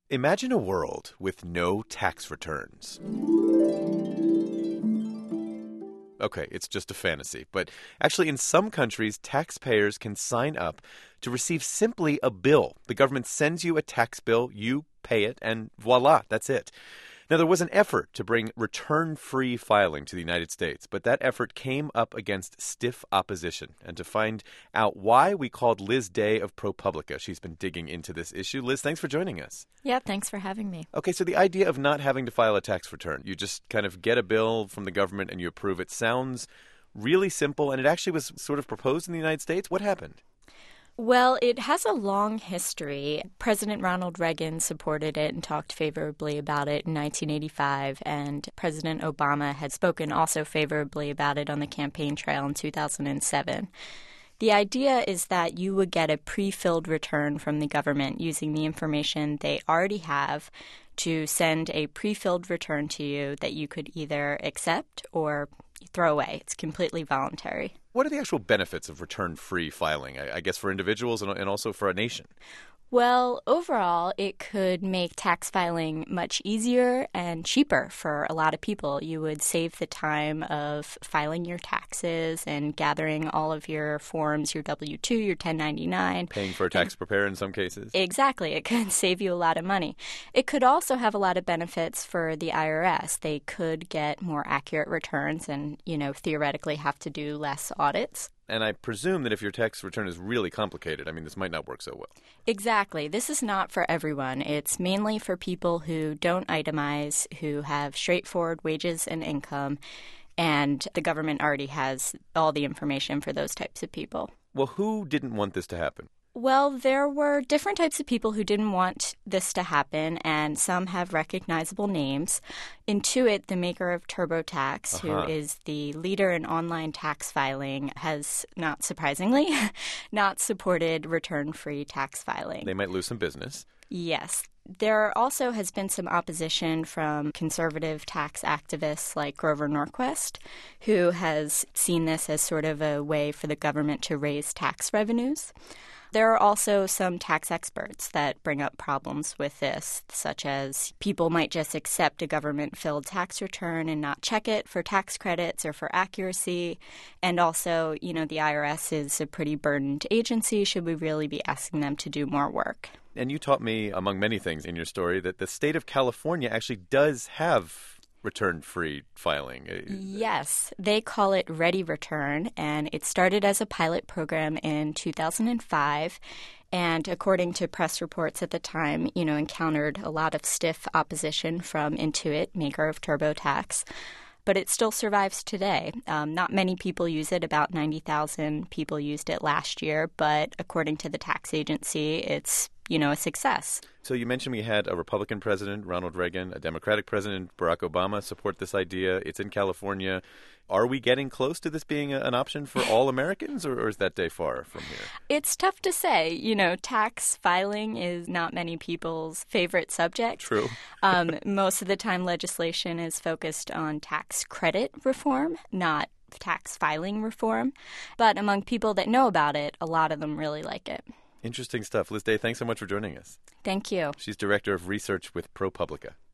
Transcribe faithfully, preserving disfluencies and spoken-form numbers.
Imagine a world with no tax returns. Okay, it's just a fantasy, but actually in some countries, taxpayers can sign up to receive simply a bill. The government sends you a tax bill, you pay it, and voila, that's it. Now, there was an effort to bring return-free filing to the United States, but that effort came up against stiff opposition. And to find out why, we called Liz Day of ProPublica. She's been digging into this issue. Liz, thanks for joining us. Yeah, thanks for having me. Okay, so the idea of not having to file a tax return, you just kind of get a bill from the government and you approve it, sounds really simple, and it actually was sort of proposed in the United States. What happened? Well, it has a long history. President Ronald Reagan supported it and talked favorably about it in nineteen eighty-five, and President Obama had spoken also favorably about it on the campaign trail in two thousand seven. The idea is that you would get a pre-filled return from the government using the information they already have to send a pre-filled return to you that you could either accept or throw away. It's completely voluntary. What are the actual benefits of return-free filing, I, I guess, for individuals and, and also for a nation? Well, overall, it could make tax filing much easier and cheaper for a lot of people. You would save the time of filing your taxes and gathering all of your forms, your W two, your ten ninety-nine. Paying for a tax preparer in some cases. Exactly. It could save you a lot of money. It could also have a lot of benefits for the I R S. They could get more accurate returns and, you know, theoretically have to do less audits. And I presume that if your tax return is really complicated, I mean, this might not work so well. Exactly. This is not for everyone. It's mainly for people who don't itemize, who have straightforward wages and income, and the government already has all the information for those types of people. Well, who didn't want this to happen? Well, there were different types of people who didn't want this to happen, and some have recognizable names. Intuit, the maker of TurboTax, uh-huh. who is the leader in online tax filing, has, not surprisingly, not supported return-free tax filing. They might lose some business. Yes. There also has been some opposition from conservative tax activists like Grover Norquist, who has seen this as sort of a way for the government to raise tax revenues. There are also some tax experts that bring up problems with this, such as people might just accept a government-filled tax return and not check it for tax credits or for accuracy. And also, you know, the I R S is a pretty burdened agency. Should we really be asking them to do more work? And you taught me, among many things in your story, that the state of California actually does have return-free filing. Yes, they call it Ready Return, and it started as a pilot program in two thousand five, and according to press reports at the time, you know, encountered a lot of stiff opposition from Intuit, maker of TurboTax. But it still survives today. Um, not many people use it. About ninety thousand people used it last year, but according to the tax agency, it's you know, a success. So you mentioned we had a Republican president, Ronald Reagan, a Democratic president, Barack Obama, support this idea. It's in California. Are we getting close to this being a, an option for all Americans, or, or is that day far from here? It's tough to say. You know, tax filing is not many people's favorite subject. True. um, most of the time, legislation is focused on tax credit reform, not tax filing reform. But among people that know about it, a lot of them really like it. Interesting stuff. Liz Day, thanks so much for joining us. Thank you. She's Director of Research with ProPublica.